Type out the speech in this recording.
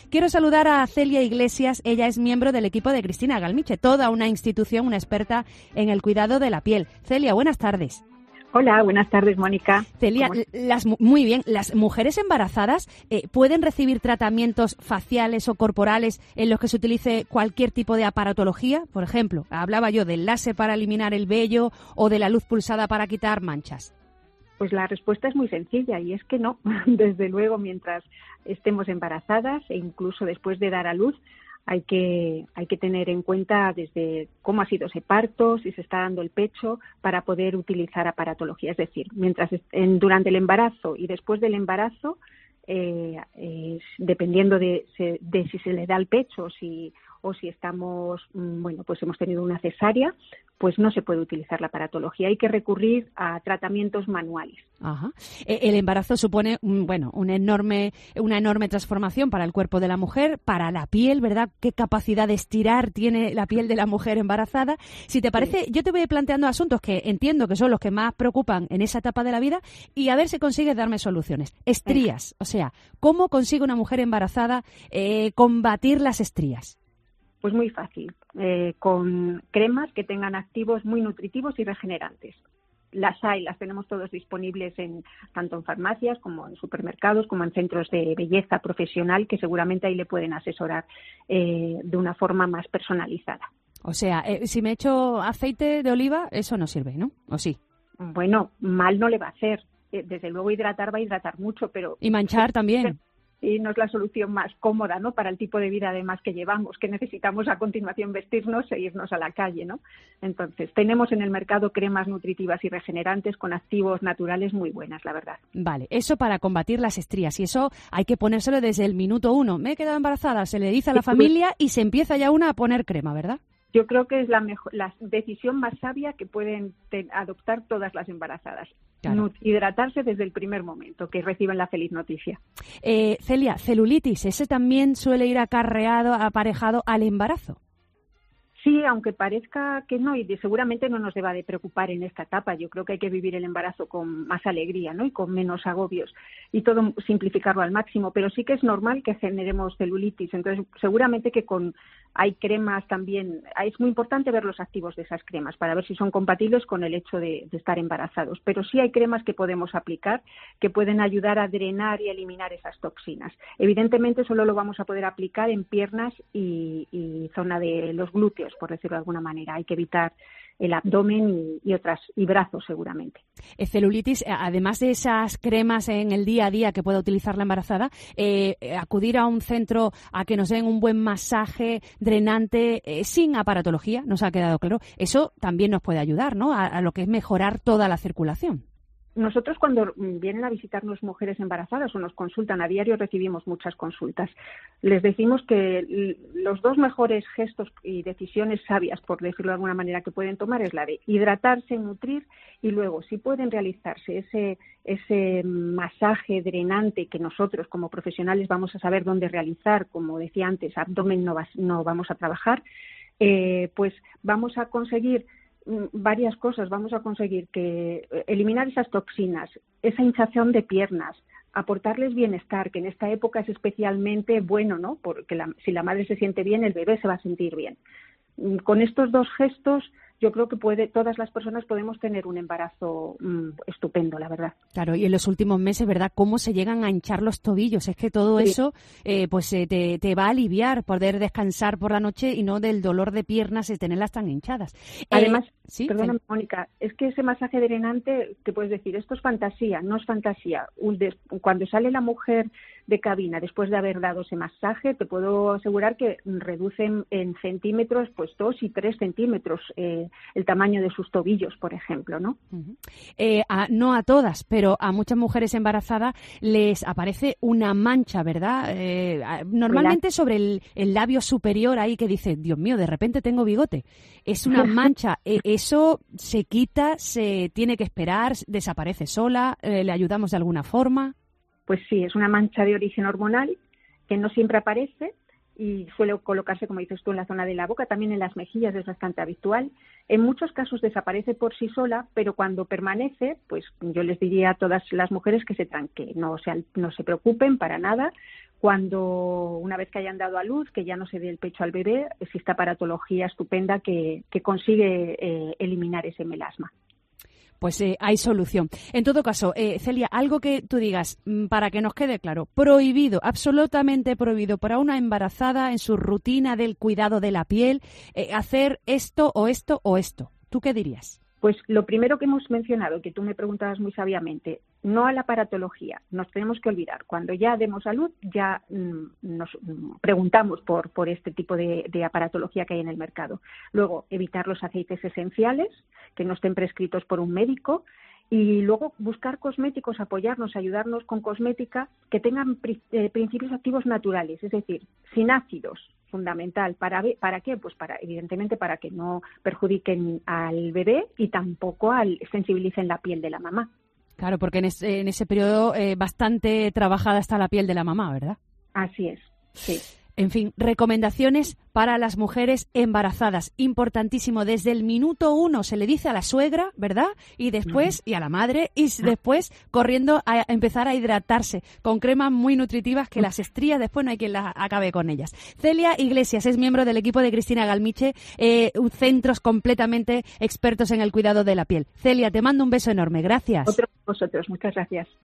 Quiero saludar a Celia Iglesias. Ella es miembro del equipo de Cristina Galmiche, toda una institución, una experta en el cuidado de la piel. Celia, buenas tardes. Hola, buenas tardes, Mónica. Celia, muy bien. ¿Las mujeres embarazadas pueden recibir tratamientos faciales o corporales en los que se utilice cualquier tipo de aparatología? Por ejemplo, hablaba yo del láser para eliminar el vello o de la luz pulsada para quitar manchas. Pues la respuesta es muy sencilla y es que no. Desde luego, mientras estemos embarazadas e incluso después de dar a luz, hay que tener en cuenta desde cómo ha sido ese parto, si se está dando el pecho, para poder utilizar aparatología. Es decir, durante el embarazo y después del embarazo, dependiendo de si se le da el pecho o si estamos, pues hemos tenido una cesárea, pues no se puede utilizar la aparatología. Hay que recurrir a tratamientos manuales. Ajá. El embarazo supone, una enorme transformación para el cuerpo de la mujer, para la piel, ¿verdad? ¿Qué capacidad de estirar tiene la piel de la mujer embarazada? Si te parece, sí, yo te voy planteando asuntos que entiendo que son los que más preocupan en esa etapa de la vida y a ver si consigues darme soluciones. Estrías, o sea, ¿cómo consigue una mujer embarazada combatir las estrías? Pues muy fácil, con cremas que tengan activos muy nutritivos y regenerantes. Las tenemos todos disponibles tanto en farmacias como en supermercados, como en centros de belleza profesional, que seguramente ahí le pueden asesorar de una forma más personalizada. O sea, si me echo aceite de oliva, eso no sirve, ¿no? ¿O sí? Bueno, mal no le va a hacer. Desde luego hidratar va a hidratar mucho, pero... Y manchar también. Y no es la solución más cómoda, ¿no?, para el tipo de vida además que llevamos, que necesitamos a continuación vestirnos e irnos a la calle, ¿no? Entonces, tenemos en el mercado cremas nutritivas y regenerantes con activos naturales muy buenas, la verdad. Vale, eso para combatir las estrías, y eso hay que ponérselo desde el minuto 1. Me he quedado embarazada, se le dice a la familia y se empieza ya una a poner crema, ¿verdad? Yo creo que es la decisión más sabia que pueden adoptar todas las embarazadas. Claro. Hidratarse desde el primer momento que reciben la feliz noticia. Celia, celulitis, ¿ese también suele ir aparejado al embarazo? Sí, aunque parezca que no, y seguramente no nos deba de preocupar en esta etapa. Yo creo que hay que vivir el embarazo con más alegría, ¿no?, y con menos agobios, y todo simplificarlo al máximo, pero sí que es normal que generemos celulitis. Entonces, seguramente que hay cremas también. Es muy importante ver los activos de esas cremas para ver si son compatibles con el hecho de estar embarazados. Pero sí hay cremas que podemos aplicar que pueden ayudar a drenar y eliminar esas toxinas. Evidentemente, solo lo vamos a poder aplicar en piernas y zona de los glúteos, por decirlo de alguna manera. Hay que evitar el abdomen y brazos seguramente. Celulitis, además de esas cremas en el día a día que pueda utilizar la embarazada, acudir a un centro a que nos den un buen masaje drenante sin aparatología, nos ha quedado claro. Eso también nos puede ayudar, ¿no?, a lo que es mejorar toda la circulación. Nosotros, cuando vienen a visitarnos mujeres embarazadas o nos consultan a diario, recibimos muchas consultas. Les decimos que los dos mejores gestos y decisiones sabias, por decirlo de alguna manera, que pueden tomar es la de hidratarse, nutrir, y luego, si pueden realizarse ese masaje drenante que nosotros como profesionales vamos a saber dónde realizar, como decía antes, abdomen no vamos a trabajar, pues vamos a conseguir varias cosas. Vamos a conseguir eliminar esas toxinas, esa hinchazón de piernas, aportarles bienestar, que en esta época es especialmente bueno, ¿no?, porque si la madre se siente bien, el bebé se va a sentir bien. Con estos dos gestos, yo creo que todas las personas podemos tener un embarazo estupendo, la verdad. Claro, y en los últimos meses, ¿verdad?, cómo se llegan a hinchar los tobillos. Es que todo eso te va a aliviar, poder descansar por la noche y no del dolor de piernas y tenerlas tan hinchadas. Además, perdóname, Mónica, es que ese masaje drenante, te puedes decir, esto es fantasía, no es fantasía. Cuando sale la mujer de cabina después de haber dado ese masaje, te puedo asegurar que reducen en centímetros, pues 2 y 3 centímetros el tamaño de sus tobillos, por ejemplo, ¿no? Uh-huh. No a todas, pero a muchas mujeres embarazadas les aparece una mancha, ¿verdad? Normalmente sobre el labio superior, ahí que dice, Dios mío, de repente tengo bigote. Es una mancha. ¿Eso se quita, se tiene que esperar, desaparece sola? ¿Le ayudamos de alguna forma? Pues sí, es una mancha de origen hormonal que no siempre aparece, y suele colocarse, como dices tú, en la zona de la boca, también en las mejillas, es bastante habitual. En muchos casos desaparece por sí sola, pero cuando permanece, pues yo les diría a todas las mujeres que no se preocupen para nada. Cuando una vez que hayan dado a luz, que ya no se dé el pecho al bebé, existe aparatología estupenda que consigue eliminar ese melasma. Pues hay solución. En todo caso, Celia, algo que tú digas, para que nos quede claro, prohibido, absolutamente prohibido para una embarazada en su rutina del cuidado de la piel, hacer esto o esto o esto. ¿Tú qué dirías? Pues lo primero que hemos mencionado, que tú me preguntabas muy sabiamente, no a la aparatología. Nos tenemos que olvidar. Cuando ya demos a luz, ya nos preguntamos por este tipo de aparatología que hay en el mercado. Luego, evitar los aceites esenciales, que no estén prescritos por un médico. Y luego buscar cosméticos, ayudarnos con cosmética que tengan principios activos naturales, es decir, sin ácidos, fundamental. ¿Para qué? Pues evidentemente para que no perjudiquen al bebé y tampoco sensibilicen la piel de la mamá. Claro, porque en ese periodo bastante trabajada está la piel de la mamá, ¿verdad? Así es, sí. En fin, recomendaciones para las mujeres embarazadas. Importantísimo. Desde el minuto 1 se le dice a la suegra, ¿verdad? Y después, y a la madre, y después corriendo a empezar a hidratarse con cremas muy nutritivas que las estrías después no hay quien las acabe con ellas. Celia Iglesias es miembro del equipo de Cristina Galmiche, centros completamente expertos en el cuidado de la piel. Celia, te mando un beso enorme. Gracias. Otro vosotros. Muchas gracias.